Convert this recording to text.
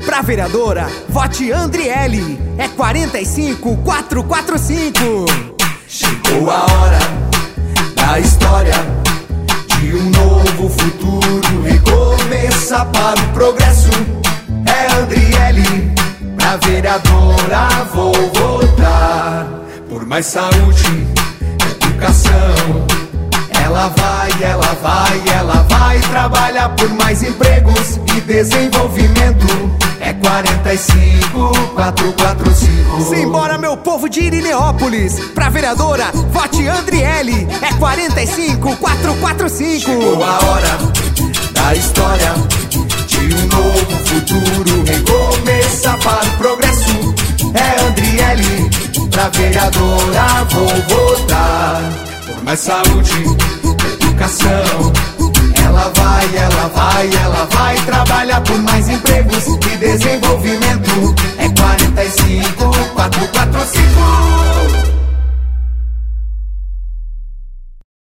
Pra vereadora, vote Andriele. É 45445. Chegou a hora da história de um novo futuro, recomeçar para o progresso. É Andriele, pra vereadora vou votar. Por mais saúde, educação. Ela vai trabalhar por mais empregos e desenvolvimento. É 45445. Simbora, meu povo de Irineópolis. Pra vereadora, vote Andriele. É 45445. Chegou a hora da história de um novo futuro, recomeçar para o progresso. É Andriele, pra vereadora vou votar. Por mais saúde, educação. Ela vai trabalhar por mais empregos e desenvolvimento. É 45